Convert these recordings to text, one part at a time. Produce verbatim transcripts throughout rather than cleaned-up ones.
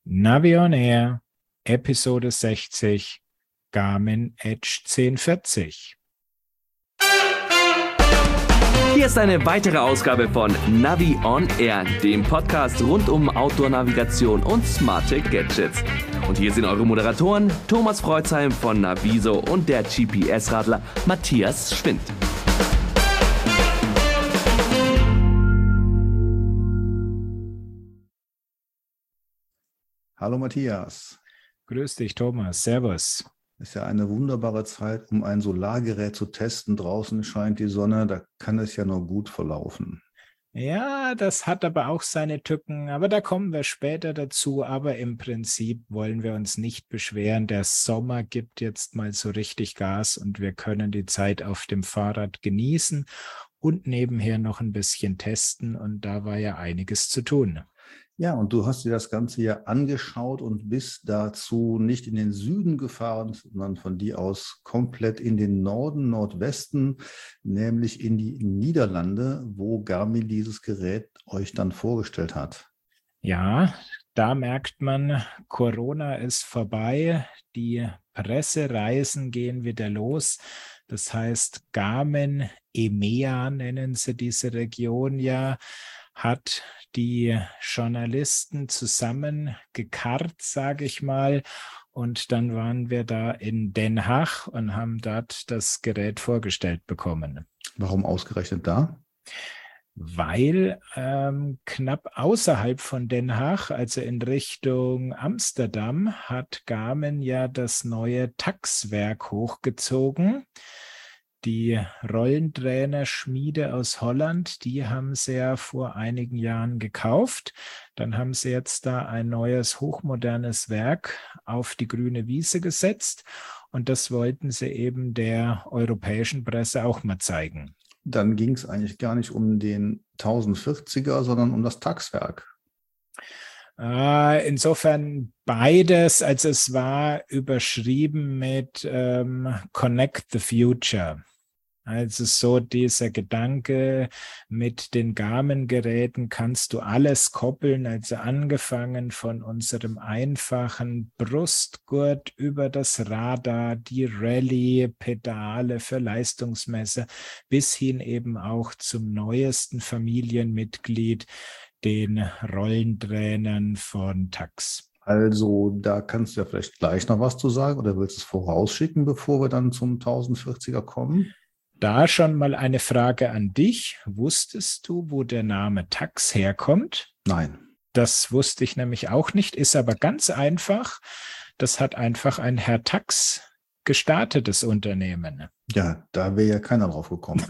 Navi on Air, Episode sechzig, Garmin Edge zehn vierzig. Hier ist eine weitere Ausgabe von Navi on Air, dem Podcast rund um Outdoor-Navigation und smarte Gadgets. Und hier sind eure Moderatoren Thomas Freuzheim von Naviso und der G P S-Radler Matthias Schwind. Hallo Matthias. Grüß dich, Thomas. Servus. Ist ja eine wunderbare Zeit, um ein Solargerät zu testen. Draußen scheint die Sonne, da kann es ja nur gut verlaufen. Ja, das hat aber auch seine Tücken, aber da kommen wir später dazu. Aber im Prinzip wollen wir uns nicht beschweren. Der Sommer gibt jetzt mal so richtig Gas und wir können die Zeit auf dem Fahrrad genießen und nebenher noch ein bisschen testen. Und da war ja einiges zu tun. Ja, und du hast dir das Ganze ja angeschaut und bist dazu nicht in den Süden gefahren, sondern von dir aus komplett in den Norden, Nordwesten, nämlich in die Niederlande, wo Garmin dieses Gerät euch dann vorgestellt hat. Ja, da merkt man, Corona ist vorbei, die Pressereisen gehen wieder los. Das heißt, Garmin E M E A nennen sie diese Region ja, hat die Journalisten zusammengekarrt, sage ich mal. Und dann waren wir da in Den Haag und haben dort das Gerät vorgestellt bekommen. Warum ausgerechnet da? Weil ähm, knapp außerhalb von Den Haag, also in Richtung Amsterdam, hat Garmin ja das neue Tax-Werk hochgezogen. Die Rollentrainer-Schmiede aus Holland, die haben sie ja vor einigen Jahren gekauft. Dann haben sie jetzt da ein neues, hochmodernes Werk auf die grüne Wiese gesetzt. Und das wollten sie eben der europäischen Presse auch mal zeigen. Dann ging es eigentlich gar nicht um den tausendvierziger, sondern um das Tax-Werk. Insofern beides, also es war überschrieben mit ähm, Connect the Future. Also so dieser Gedanke, mit den Garmin-Geräten kannst du alles koppeln, also angefangen von unserem einfachen Brustgurt über das Radar, die Rallye-Pedale für Leistungsmesser bis hin eben auch zum neuesten Familienmitglied, den Rollentrainern von Tax. Also da kannst du ja vielleicht gleich noch was zu sagen oder willst du es vorausschicken, bevor wir dann zum tausendvierziger kommen? Da schon mal eine Frage an dich. Wusstest du, wo der Name Tax herkommt? Nein. Das wusste ich nämlich auch nicht, ist aber ganz einfach. Das hat einfach ein Herr Tax gestartetes Unternehmen. Ja, da wäre ja keiner drauf gekommen.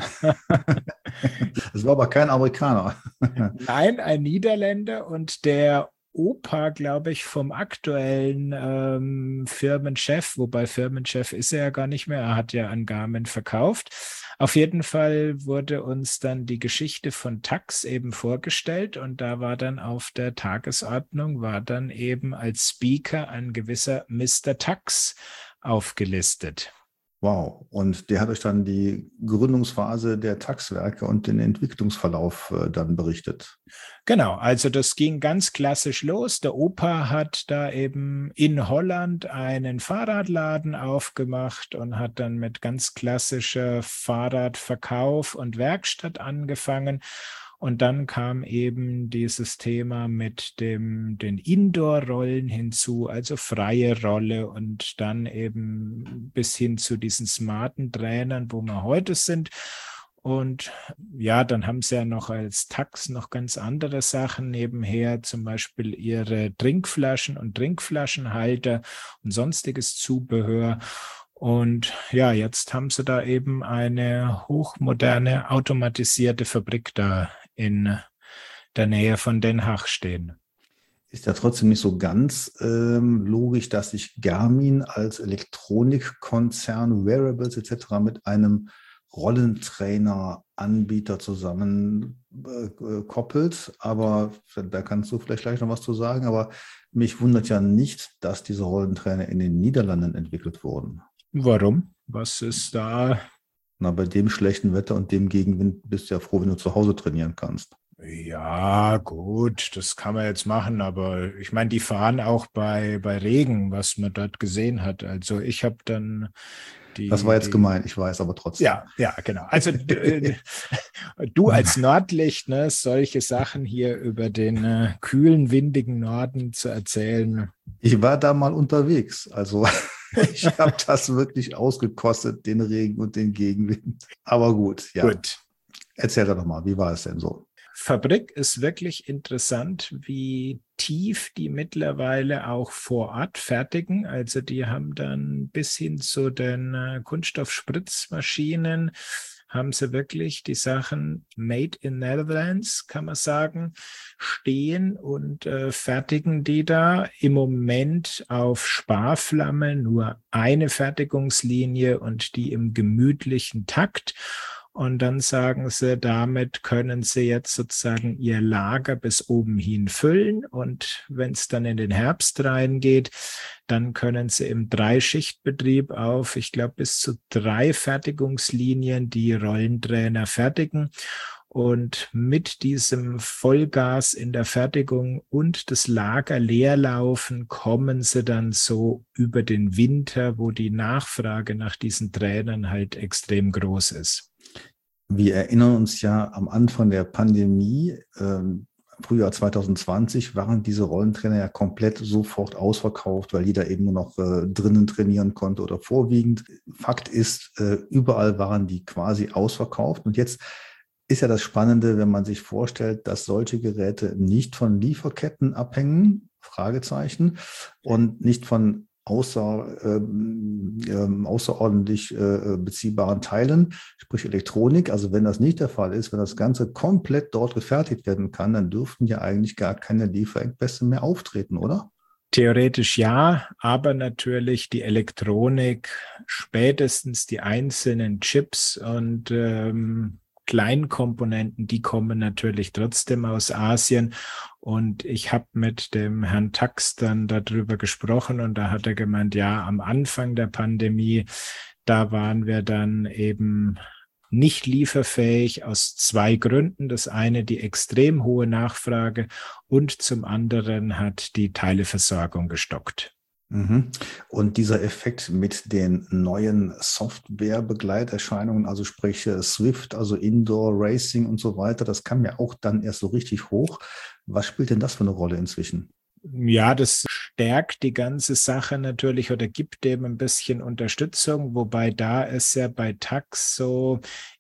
Das war aber kein Amerikaner. Nein, ein Niederländer und der Opa, glaube ich, vom aktuellen ähm, Firmenchef, wobei Firmenchef ist er ja gar nicht mehr, er hat ja an Garmin verkauft. Auf jeden Fall wurde uns dann die Geschichte von Tax eben vorgestellt und da war dann auf der Tagesordnung, war dann eben als Speaker ein gewisser Mister Tax aufgelistet. Wow, und der hat euch dann die Gründungsphase der Tax-Werke und den Entwicklungsverlauf äh, dann berichtet. Genau, also das ging ganz klassisch los. Der Opa hat da eben in Holland einen Fahrradladen aufgemacht und hat dann mit ganz klassischer Fahrradverkauf und Werkstatt angefangen. Und dann kam eben dieses Thema mit dem, den Indoor-Rollen hinzu, also freie Rolle und dann eben bis hin zu diesen smarten Trainern, wo wir heute sind. Und ja, dann haben sie ja noch als Tax noch ganz andere Sachen nebenher, zum Beispiel ihre Trinkflaschen und Trinkflaschenhalter und sonstiges Zubehör. Und ja, jetzt haben sie da eben eine hochmoderne, automatisierte Fabrik da in der Nähe von Den Haag stehen. Ist ja trotzdem nicht so ganz ähm, logisch, dass sich Garmin als Elektronikkonzern, Wearables et cetera mit einem Rollentrainer-Anbieter zusammen äh, koppelt. Aber da kannst du vielleicht gleich noch was zu sagen. Aber mich wundert ja nicht, dass diese Rollentrainer in den Niederlanden entwickelt wurden. Warum? Was ist da? Na, bei dem schlechten Wetter und dem Gegenwind bist du ja froh, wenn du zu Hause trainieren kannst. Ja, gut, das kann man jetzt machen, aber ich meine, die fahren auch bei, bei Regen, was man dort gesehen hat. Also ich habe dann Das war die, jetzt die, gemein, ich weiß, aber trotzdem. ja, ja, genau. Also d- du als Nordlicht, ne, solche Sachen hier über den äh, kühlen, windigen Norden zu erzählen. Ich war da mal unterwegs, also ich habe das wirklich ausgekostet, den Regen und den Gegenwind. Aber gut, ja. Gut. Erzähl doch mal, wie war es denn so? Fabrik ist wirklich interessant, wie tief die mittlerweile auch vor Ort fertigen. Also die haben dann bis hin zu den äh, Kunststoffspritzmaschinen, haben sie wirklich die Sachen made in Netherlands, kann man sagen, stehen und äh, fertigen die da im Moment auf Sparflamme nur eine Fertigungslinie und die im gemütlichen Takt. Und dann sagen sie, damit können sie jetzt sozusagen ihr Lager bis oben hin füllen. Und wenn es dann in den Herbst reingeht, dann können sie im Dreischichtbetrieb auf, ich glaube, bis zu drei Fertigungslinien die Rollenträner fertigen. Und mit diesem Vollgas in der Fertigung und das Lager leerlaufen, kommen sie dann so über den Winter, wo die Nachfrage nach diesen Tränern halt extrem groß ist. Wir erinnern uns ja am Anfang der Pandemie, ähm, Frühjahr zwanzig zwanzig, waren diese Rollentrainer ja komplett sofort ausverkauft, weil jeder eben nur noch äh, drinnen trainieren konnte oder vorwiegend. Fakt ist, äh, überall waren die quasi ausverkauft. Und jetzt ist ja das Spannende, wenn man sich vorstellt, dass solche Geräte nicht von Lieferketten abhängen, Fragezeichen, und nicht von außer, ähm, ähm, außerordentlich äh, beziehbaren Teilen, sprich Elektronik. Also wenn das nicht der Fall ist, wenn das Ganze komplett dort gefertigt werden kann, dann dürften ja eigentlich gar keine Lieferengpässe mehr auftreten, oder? Theoretisch ja, aber natürlich die Elektronik, spätestens die einzelnen Chips und ähm, Kleinkomponenten, die kommen natürlich trotzdem aus Asien. Und ich habe mit dem Herrn Tax dann darüber gesprochen und da hat er gemeint, ja, am Anfang der Pandemie, da waren wir dann eben nicht lieferfähig aus zwei Gründen. Das eine, die extrem hohe Nachfrage und zum anderen hat die Teileversorgung gestockt. Und dieser Effekt mit den neuen Software-Begleiterscheinungen, also sprich Swift, also Indoor Racing und so weiter, das kam ja auch dann erst so richtig hoch. Was spielt denn das für eine Rolle inzwischen? Ja, das stärkt die ganze Sache natürlich oder gibt dem ein bisschen Unterstützung, wobei da ist ja bei Tax so,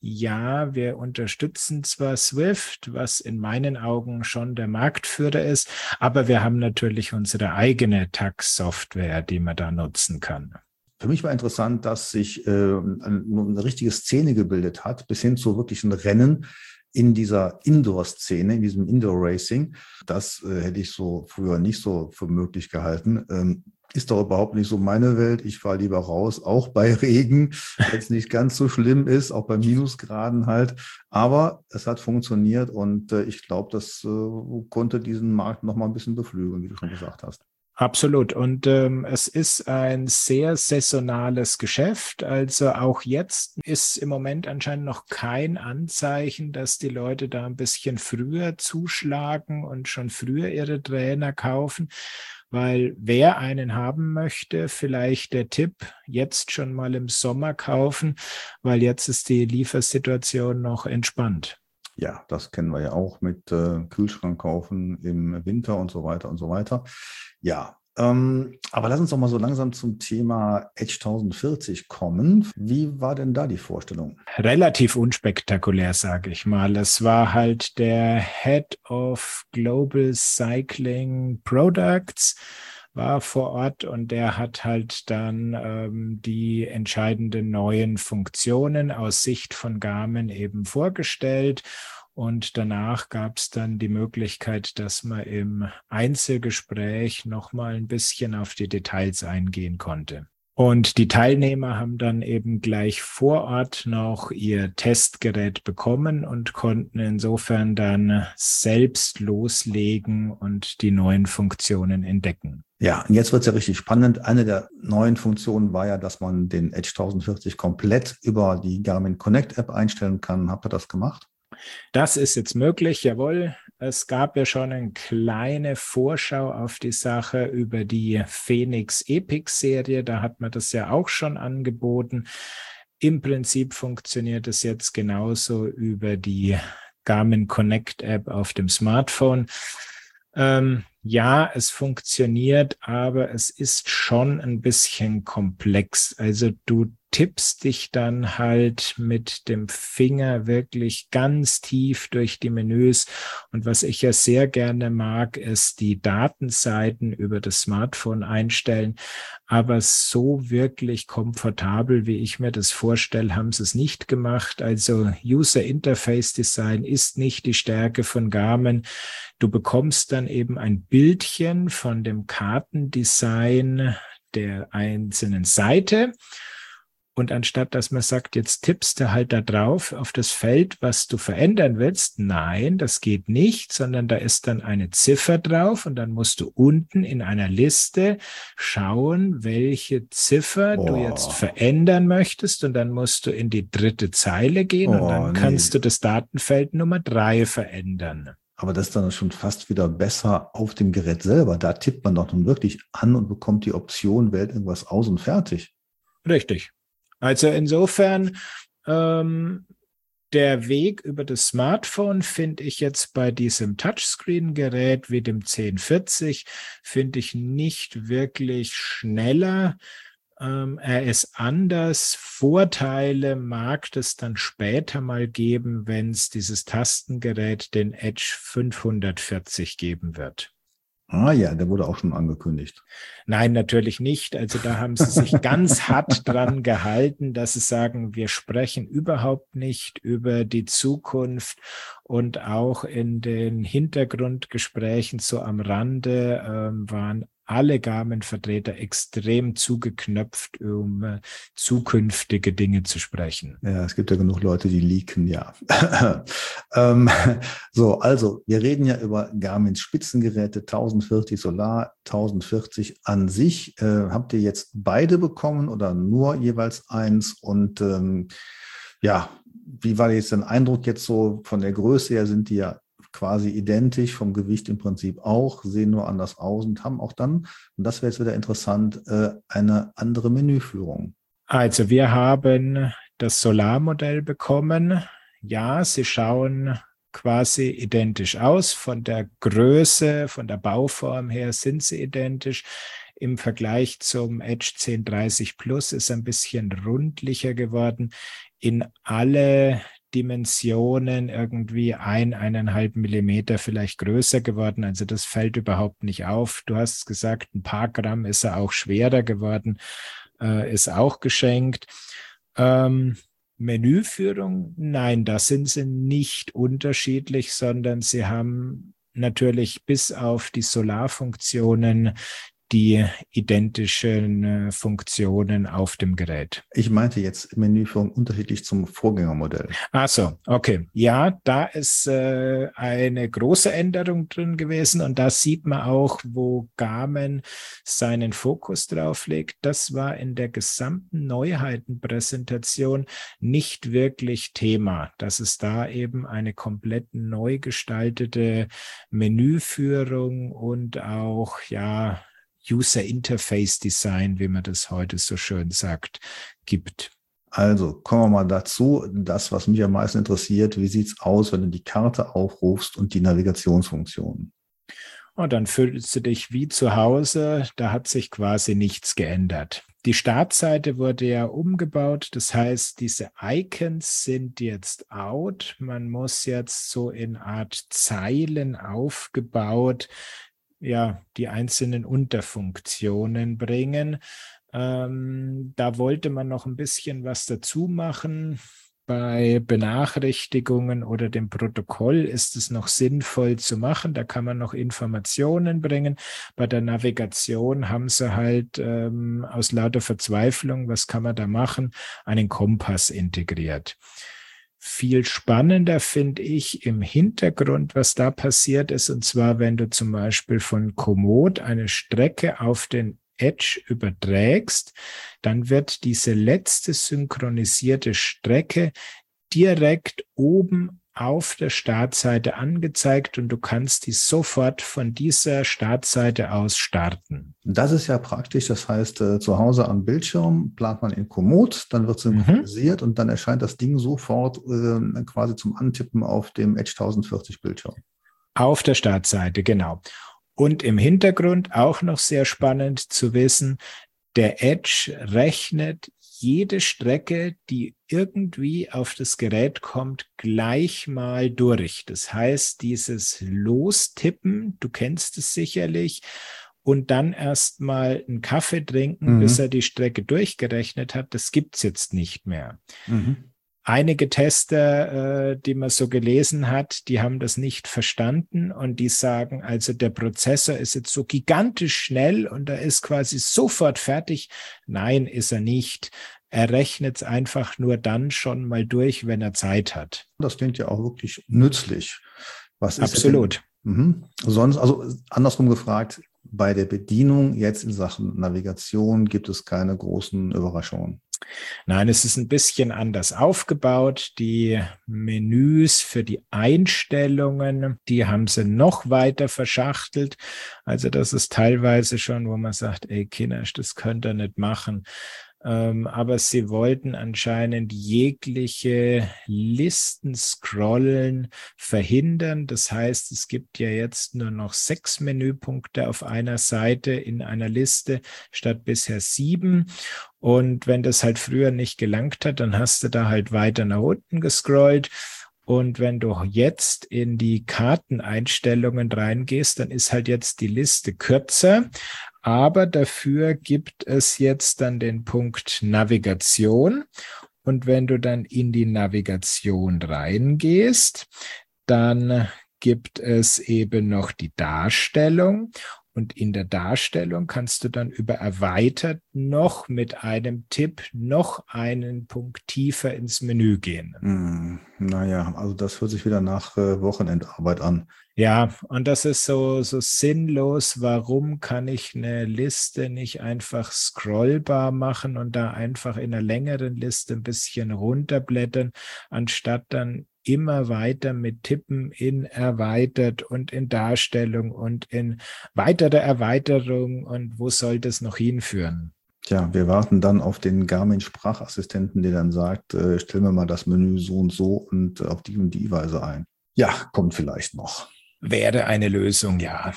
ja, wir unterstützen zwar Swift, was in meinen Augen schon der Marktführer ist, aber wir haben natürlich unsere eigene Tax-Software, die man da nutzen kann. Für mich war interessant, dass sich äh, eine, eine richtige Szene gebildet hat, bis hin zu wirklichen Rennen in dieser Indoor-Szene, in diesem Indoor-Racing. Das äh, hätte ich so früher nicht so für möglich gehalten. Ähm, ist doch überhaupt nicht so meine Welt. Ich fahre lieber raus, auch bei Regen, wenn es nicht ganz so schlimm ist, auch bei Minusgraden halt. Aber es hat funktioniert und äh, ich glaube, das äh, konnte diesen Markt noch mal ein bisschen beflügeln, wie du schon gesagt hast. Absolut. Und ähm, es ist ein sehr saisonales Geschäft. Also auch jetzt ist im Moment anscheinend noch kein Anzeichen, dass die Leute da ein bisschen früher zuschlagen und schon früher ihre Trainer kaufen. Weil wer einen haben möchte, vielleicht der Tipp, jetzt schon mal im Sommer kaufen, weil jetzt ist die Liefersituation noch entspannt. Ja, das kennen wir ja auch mit äh, Kühlschrank kaufen im Winter und so weiter und so weiter. Ja, ähm, aber lass uns doch mal so langsam zum Thema Edge tausendvierzig kommen. Wie war denn da die Vorstellung? Relativ unspektakulär, sage ich mal. Es war halt der Head of Global Cycling Products, war vor Ort und der hat halt dann ähm, die entscheidenden neuen Funktionen aus Sicht von Garmin eben vorgestellt. Und danach gab es dann die Möglichkeit, dass man im Einzelgespräch nochmal ein bisschen auf die Details eingehen konnte. Und die Teilnehmer haben dann eben gleich vor Ort noch ihr Testgerät bekommen und konnten insofern dann selbst loslegen und die neuen Funktionen entdecken. Ja, und jetzt wird es ja richtig spannend. Eine der neuen Funktionen war ja, dass man den Edge tausendvierzig komplett über die Garmin Connect App einstellen kann. Habt ihr das gemacht? Das ist jetzt möglich, jawohl. Es gab ja schon eine kleine Vorschau auf die Sache über die Phoenix Epix Serie. Da hat man das ja auch schon angeboten. Im Prinzip funktioniert es jetzt genauso über die Garmin Connect App auf dem Smartphone. Ähm, ja, es funktioniert, aber es ist schon ein bisschen komplex. Also du tippst dich dann halt mit dem Finger wirklich ganz tief durch die Menüs. Und was ich ja sehr gerne mag, ist die Datenseiten über das Smartphone einstellen. Aber so wirklich komfortabel, wie ich mir das vorstelle, haben sie es nicht gemacht. Also User Interface Design ist nicht die Stärke von Garmin. Du bekommst dann eben ein Bildchen von dem Kartendesign der einzelnen Seite. Und anstatt, dass man sagt, jetzt tippst du halt da drauf auf das Feld, was du verändern willst, nein, das geht nicht, sondern da ist dann eine Ziffer drauf und dann musst du unten in einer Liste schauen, welche Ziffer oh. du jetzt verändern möchtest und dann musst du in die dritte Zeile gehen oh, und dann nee. kannst du das Datenfeld Nummer drei verändern. Aber das ist dann schon fast wieder besser auf dem Gerät selber. Da tippt man doch nun wirklich an und bekommt die Option, wählt irgendwas aus und fertig. Richtig. Also insofern, ähm, der Weg über das Smartphone finde ich jetzt bei diesem Touchscreen-Gerät wie dem zehn vierzig, finde ich nicht wirklich schneller. Ähm, er ist anders. Vorteile mag es dann später mal geben, wenn es dieses Tastengerät, den Edge fünfhundertvierzig geben wird. Ah ja, der wurde auch schon angekündigt. Nein, natürlich nicht. Also da haben sie sich ganz hart dran gehalten, dass sie sagen, wir sprechen überhaupt nicht über die Zukunft und auch in den Hintergrundgesprächen so am Rande ähm, waren alle Garmin-Vertreter extrem zugeknöpft, um äh, zukünftige Dinge zu sprechen. Ja, es gibt ja genug Leute, die leaken, ja. ähm, so, also wir reden ja über Garmins Spitzengeräte, tausendvierzig Solar, tausendvierzig an sich. Äh, habt ihr jetzt beide bekommen oder nur jeweils eins? Und ähm, ja, wie war jetzt dein Eindruck jetzt so von der Größe her? Sind die ja quasi identisch, vom Gewicht im Prinzip auch, sehen nur anders aus und haben auch dann, und das wäre jetzt wieder interessant, eine andere Menüführung. Also wir haben das Solarmodell bekommen. Ja, sie schauen quasi identisch aus. Von der Größe, von der Bauform her sind sie identisch. Im Vergleich zum Edge zehn dreißig Plus ist ein bisschen rundlicher geworden. In alle Dimensionen irgendwie ein, eineinhalb Millimeter vielleicht größer geworden. Also das fällt überhaupt nicht auf. Du hast gesagt, ein paar Gramm ist er auch schwerer geworden, äh, ist auch geschenkt. Ähm, Menüführung, nein, da sind sie nicht unterschiedlich, sondern sie haben natürlich bis auf die Solarfunktionen die identischen äh, Funktionen auf dem Gerät. Ich meinte jetzt Menüführung unterschiedlich zum Vorgängermodell. Ach so, okay. Ja, da ist äh, eine große Änderung drin gewesen und da sieht man auch, wo Garmin seinen Fokus drauf legt. Das war in der gesamten Neuheitenpräsentation nicht wirklich Thema, dass es da eben eine komplett neu gestaltete Menüführung und auch, ja, User Interface Design, wie man das heute so schön sagt, gibt. Also kommen wir mal dazu. Das, was mich am meisten interessiert, wie sieht's aus, wenn du die Karte aufrufst und die Navigationsfunktionen? Und dann fühlst du dich wie zu Hause. Da hat sich quasi nichts geändert. Die Startseite wurde ja umgebaut. Das heißt, diese Icons sind jetzt out. Man muss jetzt so in Art Zeilen aufgebaut ja, die einzelnen Unterfunktionen bringen. Ähm, da wollte man noch ein bisschen was dazu machen. Bei Benachrichtigungen oder dem Protokoll ist es noch sinnvoll zu machen. Da kann man noch Informationen bringen. Bei der Navigation haben sie halt ähm, aus lauter Verzweiflung, was kann man da machen, einen Kompass integriert. Viel spannender finde ich im Hintergrund, was da passiert ist. Und zwar, wenn du zum Beispiel von Komoot eine Strecke auf den Edge überträgst, dann wird diese letzte synchronisierte Strecke direkt oben auf der Startseite angezeigt und du kannst die sofort von dieser Startseite aus starten. Das ist ja praktisch, das heißt, äh, zu Hause am Bildschirm plant man in Komoot, dann wird synchronisiert mhm. und dann erscheint das Ding sofort äh, quasi zum Antippen auf dem Edge tausendvierzig Bildschirm. Auf der Startseite, genau. Und im Hintergrund auch noch sehr spannend zu wissen, der Edge rechnet jede Strecke, die irgendwie auf das Gerät kommt, gleich mal durch. Das heißt, dieses Lostippen, du kennst es sicherlich, und dann erst mal einen Kaffee trinken, mhm. bis er die Strecke durchgerechnet hat, das gibt's jetzt nicht mehr. Mhm. Einige Tester, äh, die man so gelesen hat, die haben das nicht verstanden und die sagen, also der Prozessor ist jetzt so gigantisch schnell und er ist quasi sofort fertig. Nein, ist er nicht. Er rechnet es einfach nur dann schon mal durch, wenn er Zeit hat. Das klingt ja auch wirklich nützlich. Was ist Absolut. Mhm. Sonst, also andersrum gefragt, bei der Bedienung jetzt in Sachen Navigation gibt es keine großen Überraschungen. Nein, es ist ein bisschen anders aufgebaut. Die Menüs für die Einstellungen, die haben sie noch weiter verschachtelt. Also das ist teilweise schon, wo man sagt, ey Kindersch, das könnt ihr nicht machen. Ähm, aber sie wollten anscheinend jegliche Listen-Scrollen verhindern. Das heißt, es gibt ja jetzt nur noch sechs Menüpunkte auf einer Seite in einer Liste statt bisher sieben. Und wenn das halt früher nicht gelangt hat, dann hast du da halt weiter nach unten gescrollt. Und wenn du jetzt in die Karteneinstellungen reingehst, dann ist halt jetzt die Liste kürzer. Aber dafür gibt es jetzt dann den Punkt Navigation. Und wenn du dann in die Navigation reingehst, dann gibt es eben noch die Darstellung. Und in der Darstellung kannst du dann über erweitert noch mit einem Tipp noch einen Punkt tiefer ins Menü gehen. Hm, naja, also das hört sich wieder nach äh, Wochenendarbeit an. Ja, und das ist so, so sinnlos. Warum kann ich eine Liste nicht einfach scrollbar machen und da einfach in einer längeren Liste ein bisschen runterblättern, anstatt dann immer weiter mit Tippen in erweitert und in Darstellung und in weitere Erweiterung, und wo soll das noch hinführen? Tja, wir warten dann auf den Garmin-Sprachassistenten, der dann sagt, äh, stell mir mal das Menü so und so und auf die und die Weise ein. Ja, kommt vielleicht noch. Wäre eine Lösung, ja.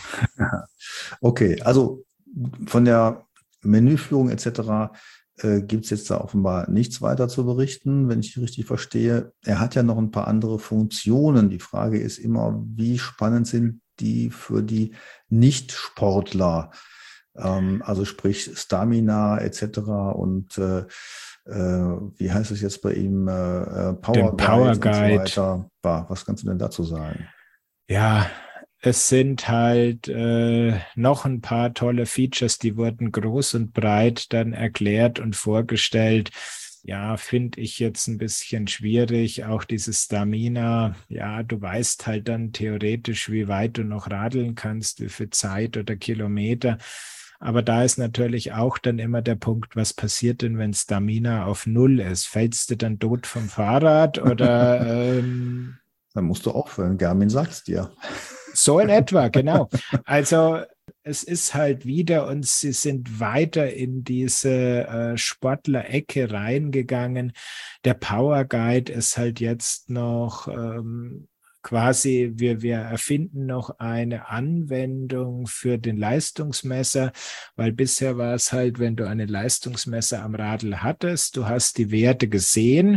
Okay, also von der Menüführung et cetera äh, gibt es jetzt da offenbar nichts weiter zu berichten, wenn ich richtig verstehe. Er hat ja noch ein paar andere Funktionen. Die Frage ist immer, wie spannend sind die für die Nicht-Sportler? Ähm, also sprich Stamina et cetera und äh, äh, wie heißt es jetzt bei ihm? Äh, Power, Power Guide und so weiter. Bah, was kannst du denn dazu sagen? Ja, es sind halt äh, noch ein paar tolle Features, die wurden groß und breit dann erklärt und vorgestellt. Ja, finde ich jetzt ein bisschen schwierig. Auch dieses Stamina, ja, du weißt halt dann theoretisch, wie weit du noch radeln kannst, wie viel Zeit oder Kilometer. Aber da ist natürlich auch dann immer der Punkt, was passiert denn, wenn Stamina auf Null ist? Fällst du dann tot vom Fahrrad oder... Ähm, Dann musst du aufhören. Garmin sagt's dir. So in etwa, genau. Also es ist halt wieder, und sie sind weiter in diese äh, Sportler-Ecke reingegangen. Der Power Guide ist halt jetzt noch ähm, quasi, wir, wir erfinden noch eine Anwendung für den Leistungsmesser, weil bisher war es halt, wenn du einen Leistungsmesser am Radl hattest, du hast die Werte gesehen.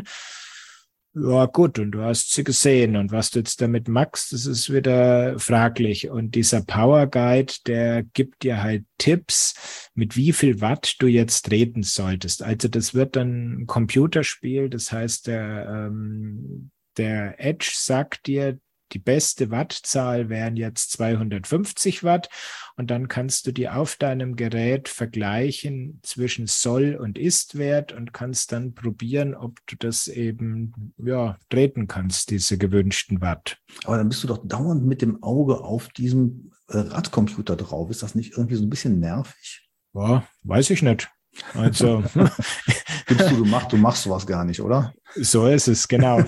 Ja gut, und du hast sie gesehen, und was du jetzt damit machst, das ist wieder fraglich. Und dieser Power Guide, der gibt dir halt Tipps, mit wie viel Watt du jetzt treten solltest. Also das wird dann ein Computerspiel, das heißt, der, ähm, der Edge sagt dir, die beste Wattzahl wären jetzt zweihundertfünfzig Watt, und dann kannst du die auf deinem Gerät vergleichen zwischen Soll- und Ist-Wert und kannst dann probieren, ob du das eben ja treten kannst, diese gewünschten Watt. Aber dann bist du doch dauernd mit dem Auge auf diesem äh, Radcomputer drauf. Ist das nicht irgendwie so ein bisschen nervig? Ja, weiß ich nicht. Also Gibst du, du machst, du machst sowas gar nicht, oder? So ist es, genau.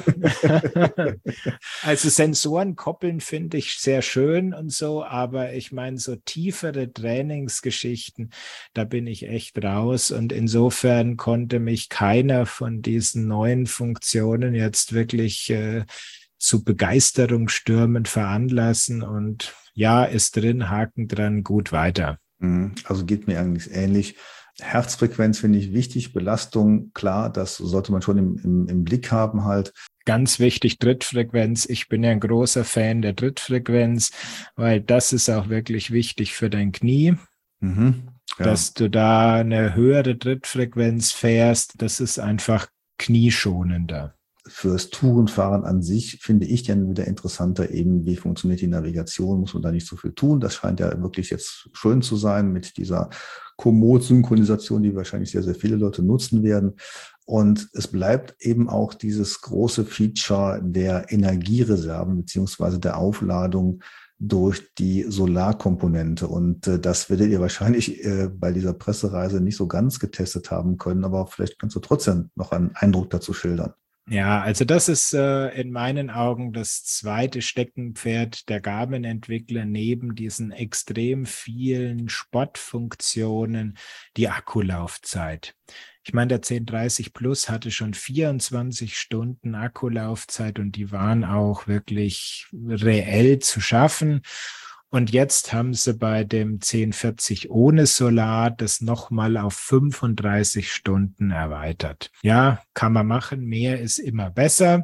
Also Sensoren koppeln finde ich sehr schön und so, aber ich meine, so tiefere Trainingsgeschichten, da bin ich echt raus und insofern konnte mich keiner von diesen neuen Funktionen jetzt wirklich äh, zu Begeisterung stürmend veranlassen und ja, ist drin, Haken dran, gut weiter. Also geht mir eigentlich ähnlich. Herzfrequenz finde ich wichtig, Belastung, klar, das sollte man schon im, im, im Blick haben halt. Ganz wichtig, Trittfrequenz. Ich bin ja ein großer Fan der Trittfrequenz, weil das ist auch wirklich wichtig für dein Knie, Mhm, ja. dass du da eine höhere Trittfrequenz fährst. Das ist einfach knieschonender. Fürs Tourenfahren an sich finde ich dann wieder interessanter eben, wie funktioniert die Navigation, muss man da nicht so viel tun. Das scheint ja wirklich jetzt schön zu sein mit dieser Komoot-Synchronisation, die wahrscheinlich sehr, sehr viele Leute nutzen werden. Und es bleibt eben auch dieses große Feature der Energiereserven beziehungsweise der Aufladung durch die Solarkomponente. Und äh, das werdet ihr wahrscheinlich äh, bei dieser Pressereise nicht so ganz getestet haben können, aber vielleicht kannst du trotzdem noch einen Eindruck dazu schildern. Ja, also das ist äh, in meinen Augen das zweite Steckenpferd der Garmin-Entwickler neben diesen extrem vielen Sportfunktionen, die Akkulaufzeit. Ich meine, der zehn dreißig Plus hatte schon vierundzwanzig Stunden Akkulaufzeit und die waren auch wirklich reell zu schaffen. Und jetzt haben sie bei dem zehn vierzig ohne Solar das nochmal auf fünfunddreißig Stunden erweitert. Ja, kann man machen. Mehr ist immer besser.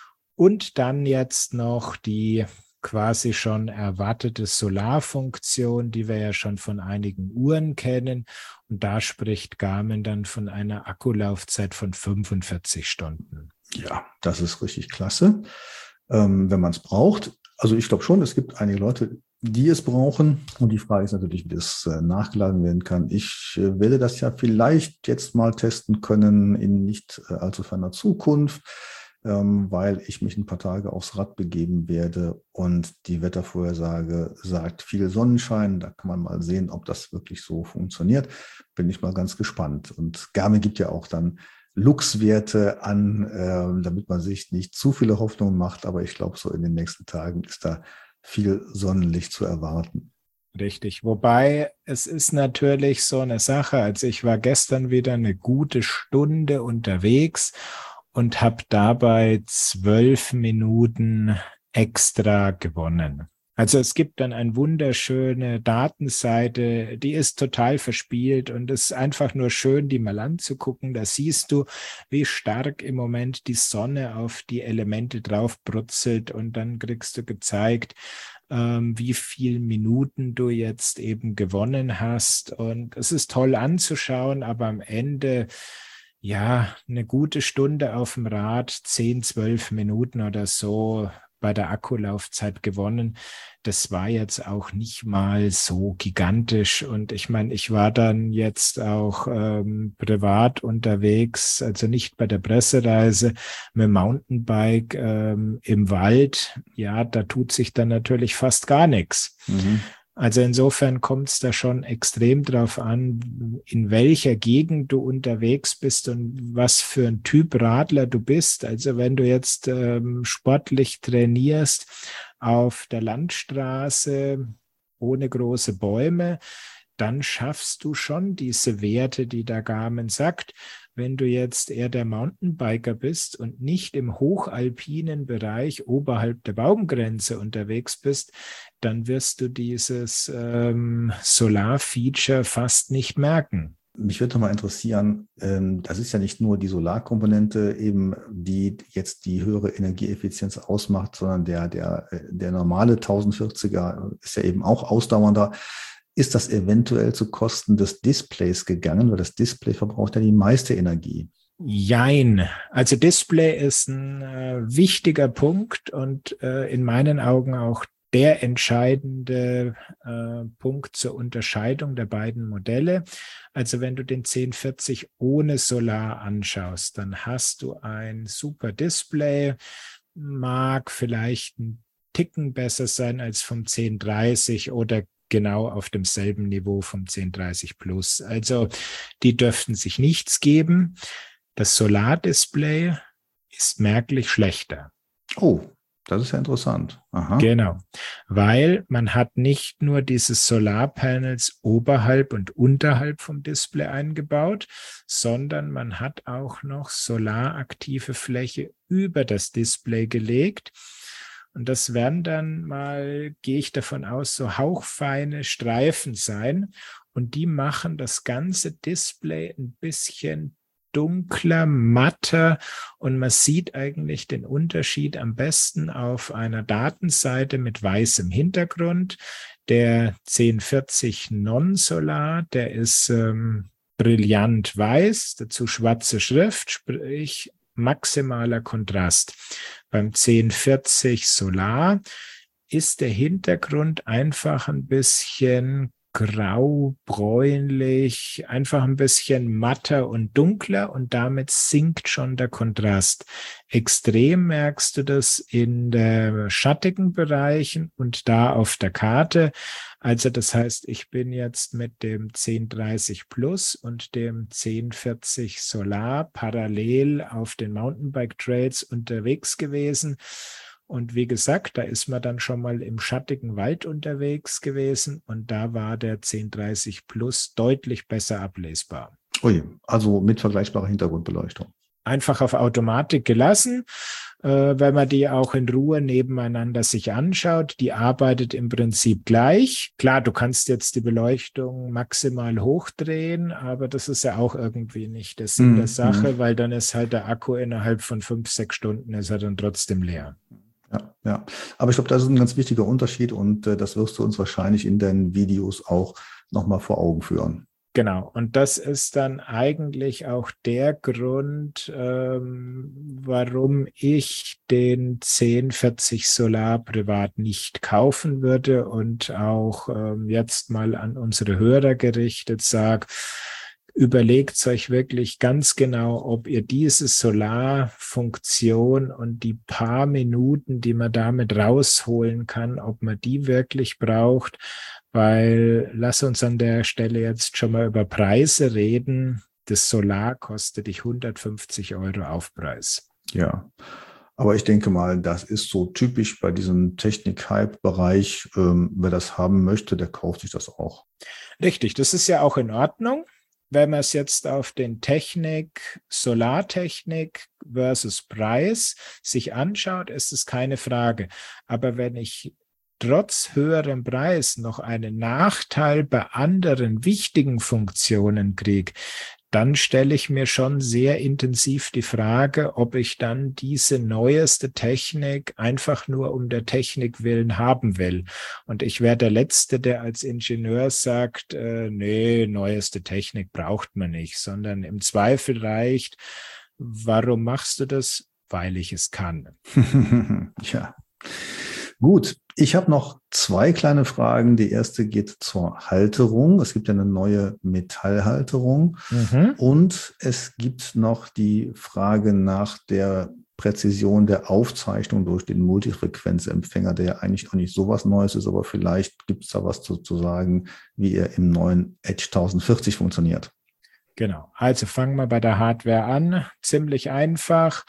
Und dann jetzt noch die quasi schon erwartete Solarfunktion, die wir ja schon von einigen Uhren kennen. Und da spricht Garmin dann von einer Akkulaufzeit von fünfundvierzig Stunden. Ja, das ist richtig klasse, ähm, wenn man es braucht. Also ich glaube schon, es gibt einige Leute, die es brauchen. Und die Frage ist natürlich, wie das äh, nachgeladen werden kann. Ich äh, werde das ja vielleicht jetzt mal testen können in nicht äh, allzu ferner Zukunft, ähm, weil ich mich ein paar Tage aufs Rad begeben werde und die Wettervorhersage sagt viel Sonnenschein. Da kann man mal sehen, ob das wirklich so funktioniert. Bin ich mal ganz gespannt. Und Garmin gibt ja auch dann Luxwerte an, äh, damit man sich nicht zu viele Hoffnungen macht. Aber ich glaube, so in den nächsten Tagen ist da viel Sonnenlicht zu erwarten. Richtig. Wobei es ist natürlich so eine Sache. Also ich war gestern wieder eine gute Stunde unterwegs und habe dabei zwölf Minuten extra gewonnen. Also es gibt dann eine wunderschöne Datenseite, die ist total verspielt und es ist einfach nur schön, die mal anzugucken. Da siehst du, wie stark im Moment die Sonne auf die Elemente drauf brutzelt und dann kriegst du gezeigt, ähm, wie viele Minuten du jetzt eben gewonnen hast. Und es ist toll anzuschauen, aber am Ende, ja, eine gute Stunde auf dem Rad, zehn, zwölf Minuten oder so, bei der Akkulaufzeit gewonnen. Das war jetzt auch nicht mal so gigantisch. Und ich meine, ich war dann jetzt auch ähm, privat unterwegs, also nicht bei der Pressereise, mit dem Mountainbike ähm, im Wald. Ja, da tut sich dann natürlich fast gar nichts. Mhm. Also insofern kommt es da schon extrem drauf an, in welcher Gegend du unterwegs bist und was für ein Typ Radler du bist. Also wenn du jetzt ähm, sportlich trainierst auf der Landstraße ohne große Bäume, dann schaffst du schon diese Werte, die der Garmin sagt. Wenn du jetzt eher der Mountainbiker bist und nicht im hochalpinen Bereich oberhalb der Baumgrenze unterwegs bist, dann wirst du dieses ähm, Solar-Feature fast nicht merken. Mich würde mal interessieren, ähm, das ist ja nicht nur die Solarkomponente eben, die jetzt die höhere Energieeffizienz ausmacht, sondern der, der, der normale tausendvierziger ist ja eben auch ausdauernder. Ist das eventuell zu Kosten des Displays gegangen? Weil das Display verbraucht ja die meiste Energie. Jein. Also Display ist ein äh, wichtiger Punkt und äh, in meinen Augen auch der entscheidende äh, Punkt zur Unterscheidung der beiden Modelle. Also wenn du den zehn vierzig ohne Solar anschaust, dann hast du ein super Display, mag vielleicht ein Ticken besser sein als vom zehn dreißig oder genau auf demselben Niveau vom zehn dreißig Plus. Also die dürften sich nichts geben. Das Solardisplay ist merklich schlechter. Oh, das ist ja interessant. Aha. Genau, weil man hat nicht nur diese Solarpanels oberhalb und unterhalb vom Display eingebaut, sondern man hat auch noch solaraktive Fläche über das Display gelegt. Und das werden dann mal, gehe ich davon aus, so hauchfeine Streifen sein. Und die machen das ganze Display ein bisschen dunkler, matter, und man sieht eigentlich den Unterschied am besten auf einer Datenseite mit weißem Hintergrund. Der zehn vierzig Non-Solar, der ist ähm, brillant weiß, dazu schwarze Schrift, sprich maximaler Kontrast. Beim zehn vierzig Solar ist der Hintergrund einfach ein bisschen grau, bräunlich, einfach ein bisschen matter und dunkler, und damit sinkt schon der Kontrast. Extrem merkst du das in den schattigen Bereichen und da auf der Karte. Also das heißt, ich bin jetzt mit dem zehn dreißig Plus und dem zehn vierzig Solar parallel auf den Mountainbike Trails unterwegs gewesen. Und wie gesagt, da ist man dann schon mal im schattigen Wald unterwegs gewesen, und da war der zehn dreißig Plus deutlich besser ablesbar. Ui, also mit vergleichbarer Hintergrundbeleuchtung. Einfach auf Automatik gelassen, äh, wenn man die auch in Ruhe nebeneinander sich anschaut. Die arbeitet im Prinzip gleich. Klar, du kannst jetzt die Beleuchtung maximal hochdrehen, aber das ist ja auch irgendwie nicht der Sinn mm, der Sache, mm. weil dann ist halt der Akku innerhalb von fünf, sechs Stunden ist er dann trotzdem leer. Ja, ja. Aber ich glaube, das ist ein ganz wichtiger Unterschied, und äh, das wirst du uns wahrscheinlich in deinen Videos auch nochmal vor Augen führen. Genau, und das ist dann eigentlich auch der Grund, ähm, warum ich den zehn vierzig Solar privat nicht kaufen würde, und auch ähm, jetzt mal an unsere Hörer gerichtet sage, überlegt euch wirklich ganz genau, ob ihr diese Solarfunktion und die paar Minuten, die man damit rausholen kann, ob man die wirklich braucht, weil lass uns an der Stelle jetzt schon mal über Preise reden. Das Solar kostet dich hundertfünfzig Euro Aufpreis. Ja, aber ich denke mal, das ist so typisch bei diesem Technik-Hype-Bereich. Ähm, wer das haben möchte, der kauft sich das auch. Richtig, das ist ja auch in Ordnung. Wenn man es jetzt auf den Technik, Solartechnik versus Preis sich anschaut, ist es keine Frage. Aber wenn ich trotz höherem Preis noch einen Nachteil bei anderen wichtigen Funktionen kriege, dann stelle ich mir schon sehr intensiv die Frage, ob ich dann diese neueste Technik einfach nur um der Technik willen haben will. Und ich wäre der Letzte, der als Ingenieur sagt, äh, nee, neueste Technik braucht man nicht, sondern im Zweifel reicht, warum machst du das? Weil ich es kann. Ja. Gut, ich habe noch zwei kleine Fragen. Die erste geht zur Halterung. Es gibt ja eine neue Metallhalterung. Mhm. Und es gibt noch die Frage nach der Präzision der Aufzeichnung durch den Multifrequenzempfänger, der ja eigentlich auch nicht so was Neues ist, aber vielleicht gibt es da was zu, zu sagen, wie er im neuen Edge tausendvierzig funktioniert. Genau, also fangen wir bei der Hardware an. Ziemlich einfach.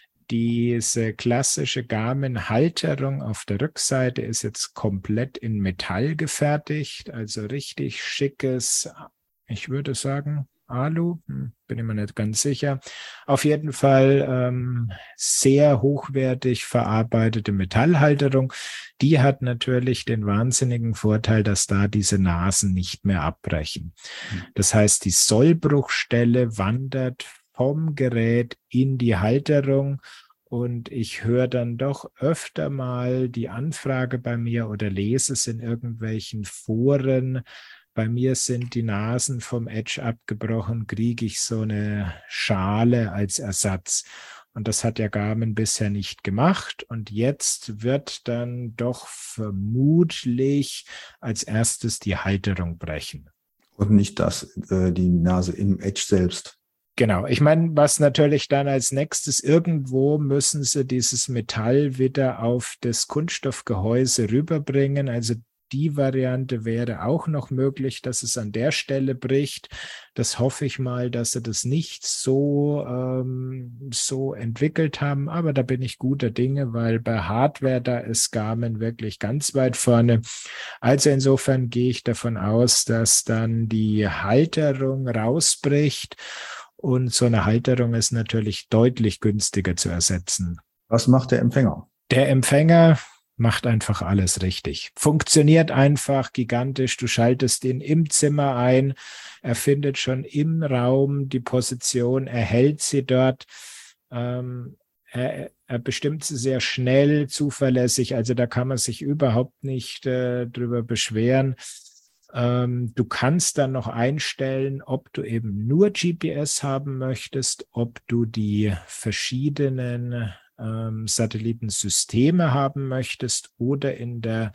Diese klassische Garmin-Halterung auf der Rückseite ist jetzt komplett in Metall gefertigt, also richtig schickes, ich würde sagen Alu, hm, bin ich mir nicht ganz sicher. Auf jeden Fall ähm, sehr hochwertig verarbeitete Metallhalterung. Die hat natürlich den wahnsinnigen Vorteil, dass da diese Nasen nicht mehr abbrechen. Das heißt, die Sollbruchstelle wandert vom Gerät in die Halterung, und ich höre dann doch öfter mal die Anfrage bei mir oder lese es in irgendwelchen Foren, bei mir sind die Nasen vom Edge abgebrochen, kriege ich so eine Schale als Ersatz. Und das hat ja Garmin bisher nicht gemacht, und jetzt wird dann doch vermutlich als erstes die Halterung brechen. Und nicht das, äh, die Nase im Edge selbst. Genau, ich meine, was natürlich dann als nächstes, irgendwo müssen sie dieses Metall wieder auf das Kunststoffgehäuse rüberbringen. Also die Variante wäre auch noch möglich, dass es an der Stelle bricht. Das hoffe ich mal, dass sie das nicht so, ähm, so entwickelt haben. Aber da bin ich guter Dinge, weil bei Hardware, da ist Garmin wirklich ganz weit vorne. Also insofern gehe ich davon aus, dass dann die Halterung rausbricht. Und so eine Halterung ist natürlich deutlich günstiger zu ersetzen. Was macht der Empfänger? Der Empfänger macht einfach alles richtig. Funktioniert einfach gigantisch. Du schaltest ihn im Zimmer ein. Er findet schon im Raum die Position, er hält sie dort. Ähm, er, er bestimmt sie sehr schnell, zuverlässig. Also da kann man sich überhaupt nicht äh, drüber beschweren. Ähm, du kannst dann noch einstellen, ob du eben nur G P S haben möchtest, ob du die verschiedenen ähm, Satellitensysteme haben möchtest oder in der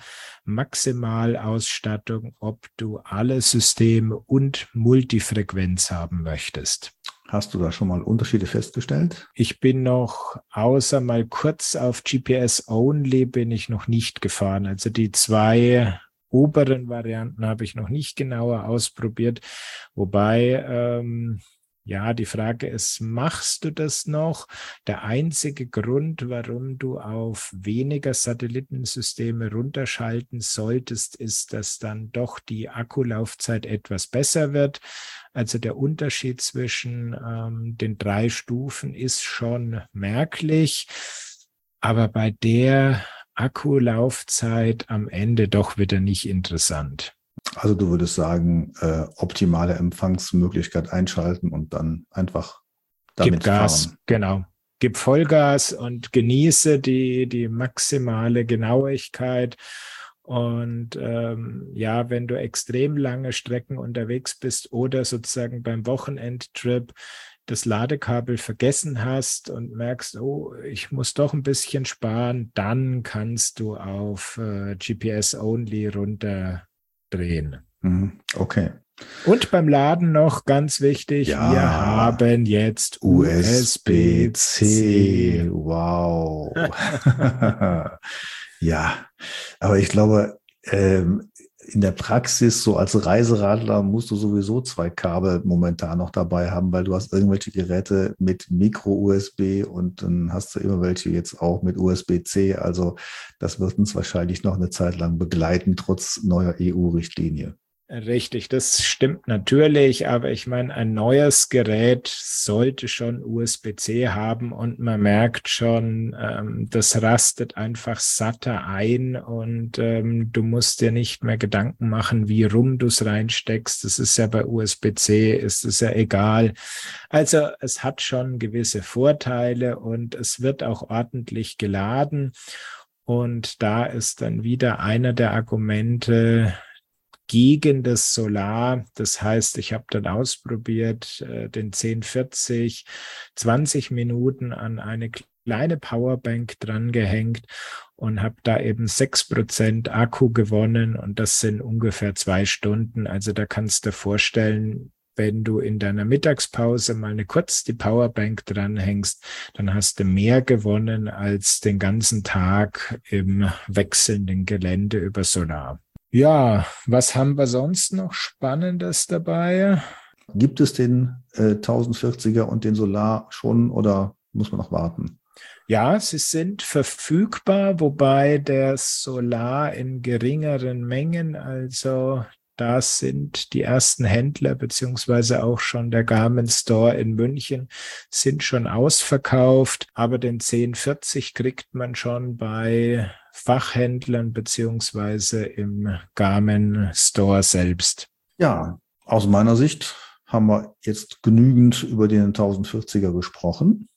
Maximalausstattung, ob du alle Systeme und Multifrequenz haben möchtest. Hast du da schon mal Unterschiede festgestellt? Ich bin noch, außer mal kurz auf G P S-Only, bin ich noch nicht gefahren. Also die zwei oberen Varianten habe ich noch nicht genauer ausprobiert. Wobei, ähm, ja, die Frage ist, machst du das noch? Der einzige Grund, warum du auf weniger Satellitensysteme runterschalten solltest, ist, dass dann doch die Akkulaufzeit etwas besser wird. Also der Unterschied zwischen ähm, den drei Stufen ist schon merklich. Aber bei der Akkulaufzeit am Ende doch wieder nicht interessant. Also du würdest sagen, äh, optimale Empfangsmöglichkeit einschalten und dann einfach damit Gib Gas, fahren. Genau. Gib Vollgas und genieße die, die maximale Genauigkeit. Und ähm, ja, wenn du extrem lange Strecken unterwegs bist oder sozusagen beim Wochenendtrip das Ladekabel vergessen hast und merkst, oh, ich muss doch ein bisschen sparen, dann kannst du auf äh, G P S-Only runterdrehen. Okay. Und beim Laden noch ganz wichtig, ja, wir haben jetzt U S B C. Wow. Ja, aber ich glaube, ähm, in der Praxis, so als Reiseradler, musst du sowieso zwei Kabel momentan noch dabei haben, weil du hast irgendwelche Geräte mit Micro-U S B und dann hast du immer welche jetzt auch mit U S B C. Also das wird uns wahrscheinlich noch eine Zeit lang begleiten, trotz neuer E U-Richtlinie. Richtig, das stimmt natürlich, aber ich meine, ein neues Gerät sollte schon U S B C haben und man merkt schon, ähm, das rastet einfach satter ein und ähm, du musst dir nicht mehr Gedanken machen, wie rum du es reinsteckst. Das ist ja bei U S B C, ist es ja egal. Also es hat schon gewisse Vorteile und es wird auch ordentlich geladen und da ist dann wieder einer der Argumente gegen das Solar. Das heißt, ich habe dann ausprobiert, äh, den zehn vierzig, zwanzig Minuten an eine kleine Powerbank dran gehängt und habe da eben sechs Prozent Akku gewonnen und das sind ungefähr zwei Stunden. Also da kannst du dir vorstellen, wenn du in deiner Mittagspause mal eine kurz die Powerbank dranhängst, dann hast du mehr gewonnen als den ganzen Tag im wechselnden Gelände über Solar. Ja, was haben wir sonst noch Spannendes dabei? Gibt es den äh, tausendvierziger und den Solar schon oder muss man noch warten? Ja, sie sind verfügbar, wobei der Solar in geringeren Mengen, also da sind die ersten Händler beziehungsweise auch schon der Garmin Store in München sind schon ausverkauft, aber den zehn vierzig kriegt man schon bei Fachhändlern beziehungsweise im Garmin Store selbst. Ja, aus meiner Sicht haben wir jetzt genügend über den tausendvierziger gesprochen.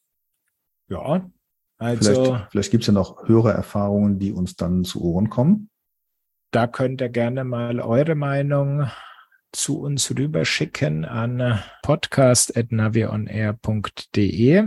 Ja, also vielleicht, vielleicht gibt es ja noch höhere Erfahrungen, die uns dann zu Ohren kommen. Da könnt ihr gerne mal eure Meinung zu uns rüberschicken an podcast at navionair punkt de.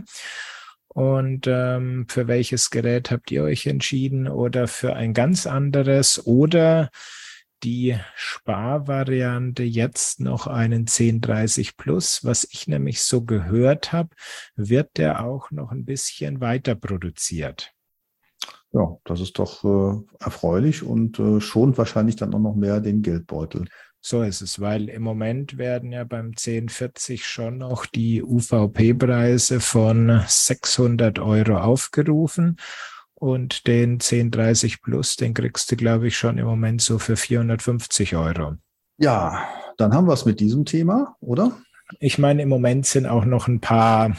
Und ähm, für welches Gerät habt ihr euch entschieden oder für ein ganz anderes oder die Sparvariante jetzt noch einen zehn dreißig Plus, was ich nämlich so gehört habe, wird der auch noch ein bisschen weiter produziert. Ja, das ist doch äh, erfreulich und äh, schont wahrscheinlich dann auch noch mehr den Geldbeutel. So ist es, weil im Moment werden ja beim zehn vierzig schon noch die U V P-Preise von sechshundert Euro aufgerufen und den zehn dreißig Plus, den kriegst du, glaube ich, schon im Moment so für vierhundertfünfzig Euro. Ja, dann haben wir es mit diesem Thema, oder? Ich meine, im Moment sind auch noch ein paar,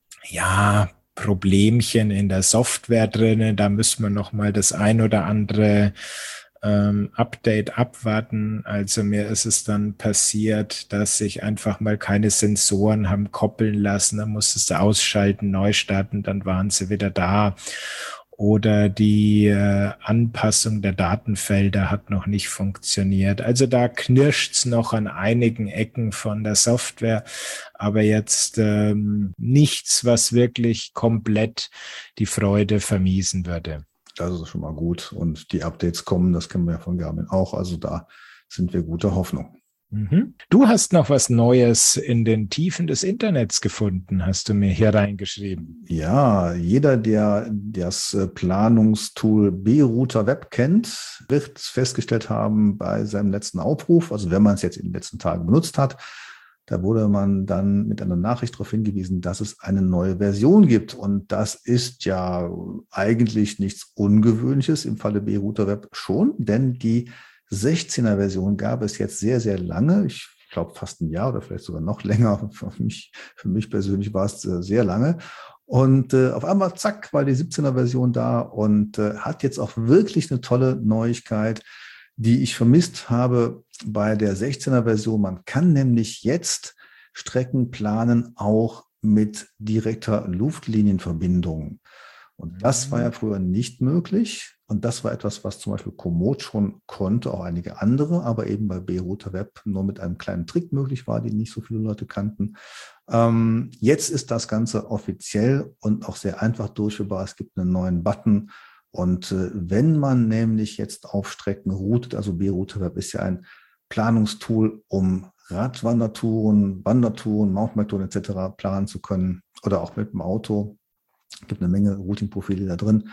ja, Problemchen in der Software drin. Da müssen wir noch mal das ein oder andere ähm, Update abwarten. Also mir ist es dann passiert, dass sich einfach mal keine Sensoren haben koppeln lassen. Dann musstest du ausschalten, neu starten, dann waren sie wieder da. Oder die äh, Anpassung der Datenfelder hat noch nicht funktioniert. Also da knirscht's noch an einigen Ecken von der Software, aber jetzt ähm, nichts, was wirklich komplett die Freude vermiesen würde. Das ist schon mal gut. Und die Updates kommen, das kennen wir ja von Garmin auch. Also da sind wir guter Hoffnung. Mhm. Du hast noch was Neues in den Tiefen des Internets gefunden, hast du mir hier reingeschrieben. Ja, jeder, der das Planungstool B-Router Web kennt, wird festgestellt haben bei seinem letzten Aufruf, also wenn man es jetzt in den letzten Tagen benutzt hat, da wurde man dann mit einer Nachricht darauf hingewiesen, dass es eine neue Version gibt. Und das ist ja eigentlich nichts Ungewöhnliches im Falle B-Router Web schon, denn die sechzehner Version gab es jetzt sehr, sehr lange. Ich glaube fast ein Jahr oder vielleicht sogar noch länger. Für mich, für mich persönlich war es sehr lange. Und äh, auf einmal, zack, war die siebzehner Version da und äh, hat jetzt auch wirklich eine tolle Neuigkeit, die ich vermisst habe bei der sechzehner Version. Man kann nämlich jetzt Strecken planen, auch mit direkter Luftlinienverbindung. Und das war ja früher nicht möglich. Und das war etwas, was zum Beispiel Komoot schon konnte, auch einige andere, aber eben bei B-Router Web nur mit einem kleinen Trick möglich war, den nicht so viele Leute kannten. Ähm, jetzt ist das Ganze offiziell und auch sehr einfach durchführbar. Es gibt einen neuen Button. Und äh, wenn man nämlich jetzt auf Strecken routet, also B-Router Web ist ja ein Planungstool, um Radwandertouren, Wandertouren, Mountainbike-Touren et cetera planen zu können oder auch mit dem Auto. Es gibt eine Menge Routing-Profile da drin.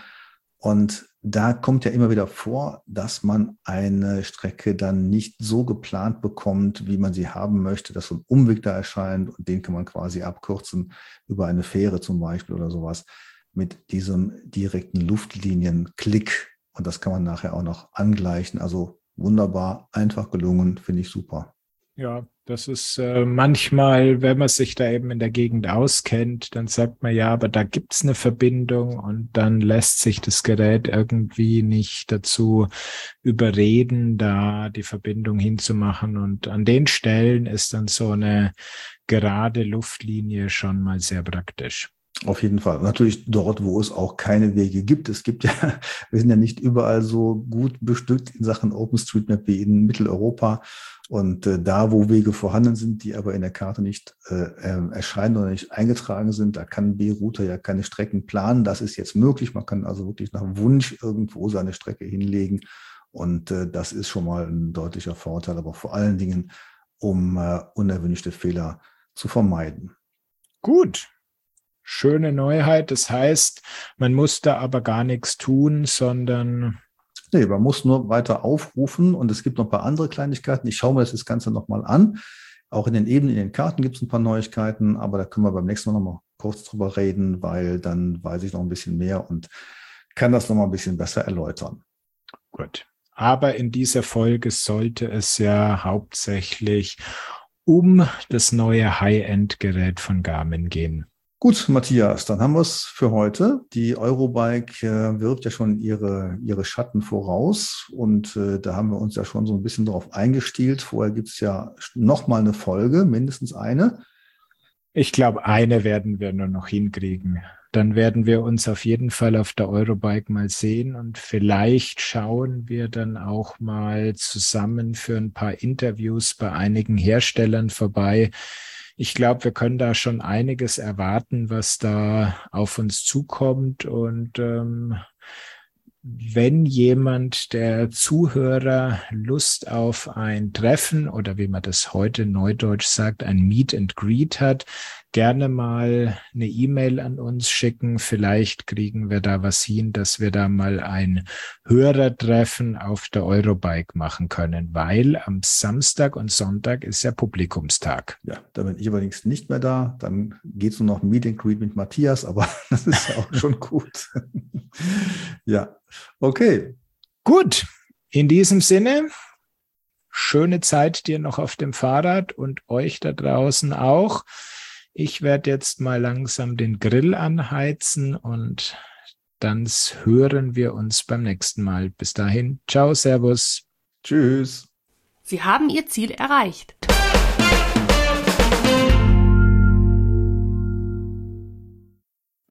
Und da kommt ja immer wieder vor, dass man eine Strecke dann nicht so geplant bekommt, wie man sie haben möchte, dass so ein Umweg da erscheint und den kann man quasi abkürzen über eine Fähre zum Beispiel oder sowas mit diesem direkten Luftlinienklick. Und das kann man nachher auch noch angleichen. Also wunderbar, einfach gelungen, finde ich super. Ja, das ist äh, manchmal, wenn man sich da eben in der Gegend auskennt, dann sagt man, ja, aber da gibt's eine Verbindung und dann lässt sich das Gerät irgendwie nicht dazu überreden, da die Verbindung hinzumachen. Und an den Stellen ist dann so eine gerade Luftlinie schon mal sehr praktisch. Auf jeden Fall. Natürlich dort, wo es auch keine Wege gibt. Es gibt ja, wir sind ja nicht überall so gut bestückt in Sachen OpenStreetMap wie in Mitteleuropa. Und äh, da, wo Wege vorhanden sind, die aber in der Karte nicht äh, erscheinen oder nicht eingetragen sind, da kann B-Router ja keine Strecken planen. Das ist jetzt möglich. Man kann also wirklich nach Wunsch irgendwo seine Strecke hinlegen. Und äh, das ist schon mal ein deutlicher Vorteil, aber vor allen Dingen, um äh, unerwünschte Fehler zu vermeiden. Gut. Schöne Neuheit. Das heißt, man muss da aber gar nichts tun, sondern... Nee, man muss nur weiter aufrufen und es gibt noch ein paar andere Kleinigkeiten. Ich schaue mir das Ganze nochmal an. Auch in den Ebenen, in den Karten gibt es ein paar Neuigkeiten, aber da können wir beim nächsten Mal nochmal kurz drüber reden, weil dann weiß ich noch ein bisschen mehr und kann das nochmal ein bisschen besser erläutern. Gut. Aber in dieser Folge sollte es ja hauptsächlich um das neue High-End-Gerät von Garmin gehen. Gut, Matthias, dann haben wir es für heute. Die Eurobike äh, wirft ja schon ihre, ihre Schatten voraus und äh, da haben wir uns ja schon so ein bisschen drauf eingestielt. Vorher gibt es ja nochmal eine Folge, mindestens eine. Ich glaube, eine werden wir nur noch hinkriegen. Dann werden wir uns auf jeden Fall auf der Eurobike mal sehen und vielleicht schauen wir dann auch mal zusammen für ein paar Interviews bei einigen Herstellern vorbei. Ich glaube, wir können da schon einiges erwarten, was da auf uns zukommt. Und ähm, wenn jemand der Zuhörer Lust auf ein Treffen oder wie man das heute neudeutsch sagt, ein Meet and Greet hat, gerne mal eine E-Mail an uns schicken. Vielleicht kriegen wir da was hin, dass wir da mal ein Hörertreffen auf der Eurobike machen können, weil am Samstag und Sonntag ist ja Publikumstag. Ja, da bin ich übrigens nicht mehr da. Dann geht es nur noch Meet and Greet mit Matthias, aber das ist ja auch schon gut. Ja, okay. Gut, in diesem Sinne, schöne Zeit dir noch auf dem Fahrrad und euch da draußen auch. Ich werde jetzt mal langsam den Grill anheizen und dann hören wir uns beim nächsten Mal. Bis dahin, ciao, servus. Tschüss. Sie haben Ihr Ziel erreicht.